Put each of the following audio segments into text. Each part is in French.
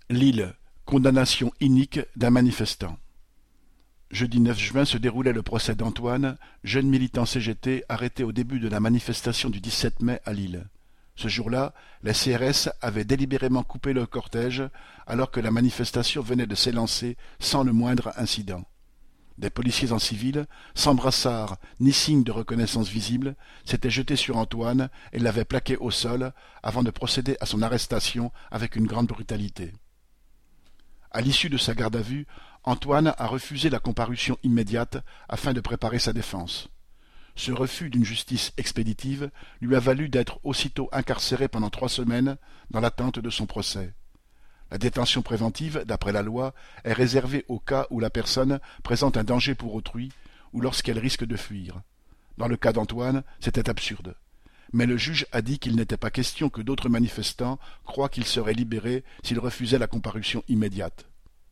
Lille, condamnation inique d'un manifestant. Jeudi 9 juin se déroulait le procès d'Antoine, jeune militant CGT arrêté au début de la manifestation du 17 mai à Lille. Ce jour-là, les CRS avaient délibérément coupé le cortège alors que la manifestation venait de s'élancer sans le moindre incident. Des policiers en civil, sans brassard ni signe de reconnaissance visible, s'étaient jetés sur Antoine et l'avaient plaqué au sol avant de procéder à son arrestation avec une grande brutalité. À l'issue de sa garde à vue, Antoine a refusé la comparution immédiate afin de préparer sa défense. Ce refus d'une justice expéditive lui a valu d'être aussitôt incarcéré pendant 3 semaines dans l'attente de son procès. La détention préventive, d'après la loi, est réservée au cas où la personne présente un danger pour autrui ou lorsqu'elle risque de fuir. Dans le cas d'Antoine, c'était absurde. Mais le juge a dit qu'il n'était pas question que d'autres manifestants croient qu'il serait libéré s'il refusait la comparution immédiate.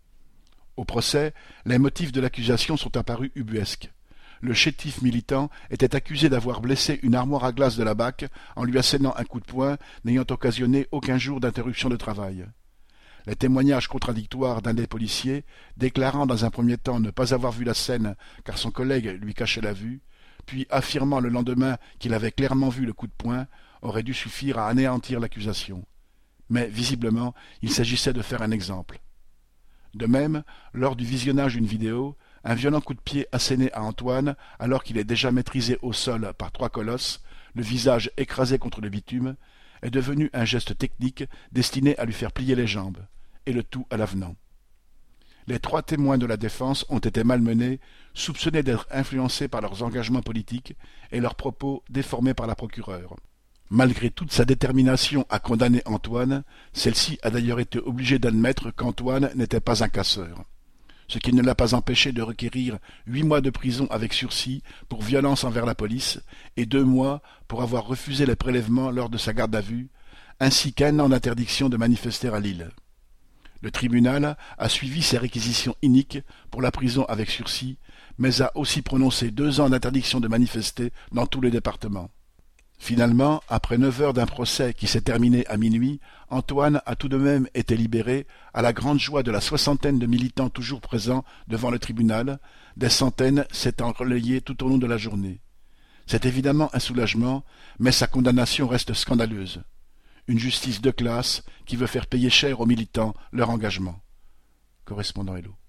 Au procès, les motifs de l'accusation sont apparus ubuesques. Le chétif militant était accusé d'avoir blessé une armoire à glace de la BAC en lui assénant un coup de poing n'ayant occasionné aucun jour d'interruption de travail. Les témoignages contradictoires d'un des policiers, déclarant dans un premier temps ne pas avoir vu la scène car son collègue lui cachait la vue, puis affirmant le lendemain qu'il avait clairement vu le coup de poing, auraient dû suffire à anéantir l'accusation. Mais visiblement, il s'agissait de faire un exemple. De même, lors du visionnage d'une vidéo, un violent coup de pied asséné à Antoine alors qu'il est déjà maîtrisé au sol par 3 colosses, le visage écrasé contre le bitume, est devenu un geste technique destiné à lui faire plier les jambes, et le tout à l'avenant. Les 3 témoins de la défense ont été malmenés, soupçonnés d'être influencés par leurs engagements politiques et leurs propos déformés par la procureure. Malgré toute sa détermination à condamner Antoine, celle-ci a d'ailleurs été obligée d'admettre qu'Antoine n'était pas un casseur. Ce qui ne l'a pas empêché de requérir 8 mois de prison avec sursis pour violence envers la police et 2 mois pour avoir refusé les prélèvements lors de sa garde à vue, ainsi qu'1 an d'interdiction de manifester à Lille. Le tribunal a suivi ces réquisitions iniques pour la prison avec sursis, mais a aussi prononcé 2 ans d'interdiction de manifester dans tous les départements. Finalement, après 9 heures d'un procès qui s'est terminé à minuit, Antoine a tout de même été libéré, à la grande joie de la 60aine de militants toujours présents devant le tribunal, des centaines s'étant relayés tout au long de la journée. C'est évidemment un soulagement, mais sa condamnation reste scandaleuse. Une justice de classe qui veut faire payer cher aux militants leur engagement. Correspondant Hello.